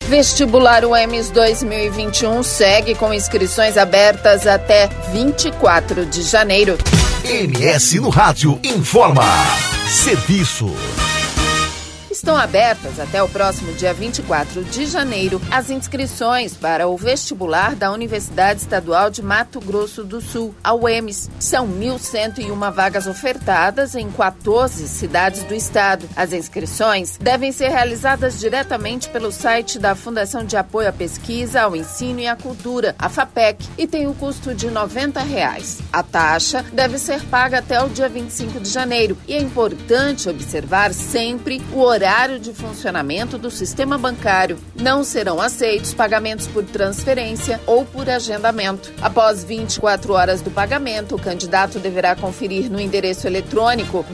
Vestibular UEMS 2021 segue com inscrições abertas até 24 de janeiro. MS no Rádio informa. Serviço. Estão abertas até o próximo dia 24 de janeiro as inscrições para o vestibular da Universidade Estadual de Mato Grosso do Sul, a UEMS. São 1.101 vagas ofertadas em 14 cidades do estado. As inscrições devem ser realizadas diretamente pelo site da Fundação de Apoio à Pesquisa, ao Ensino e à Cultura, a FAPEC, e tem o custo de R$ 90. A taxa deve ser paga até o dia 25 de janeiro e é importante observar sempre o horário de funcionamento do sistema bancário. Não serão aceitos pagamentos por transferência ou por agendamento. Após 24 horas do pagamento, o candidato deverá conferir no endereço eletrônico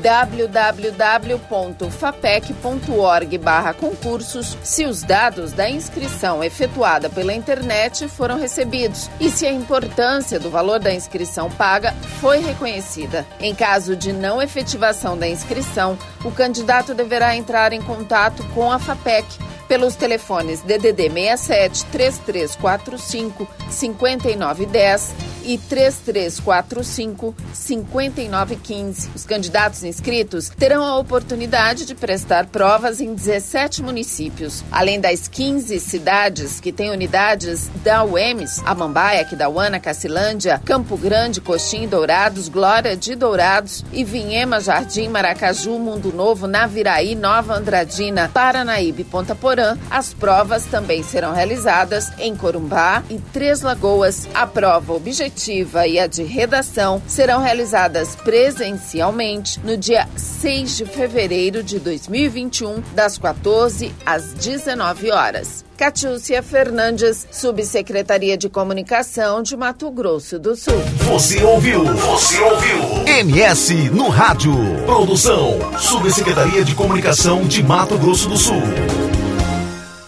www.fapec.org/concursos se os dados da inscrição efetuada pela internet foram recebidos e se a importância do valor da inscrição paga foi reconhecida. Em caso de não efetivação da inscrição, o candidato deverá entrar em contato com a FAPEC pelos telefones DDD 67 3345 5910 e 3345 5915. Os candidatos inscritos terão a oportunidade de prestar provas em 17 municípios. Além das 15 cidades que têm unidades da UEMS, Amambaia, Aquidauana, Cacilândia, Campo Grande, Coxim, Dourados, Glória de Dourados, Ivinhema, Jardim, Maracaju, Mundo Novo, Naviraí, Nova Andradina, Paranaíba e Ponta Porã, as provas também serão realizadas em Corumbá e Três Lagoas. A prova objetiva e a de redação serão realizadas presencialmente no dia 6 de fevereiro de 2021, das 14 às 19 horas. Catiúcia Fernandes, Subsecretaria de Comunicação de Mato Grosso do Sul. Você ouviu. MS no Rádio. Produção, Subsecretaria de Comunicação de Mato Grosso do Sul.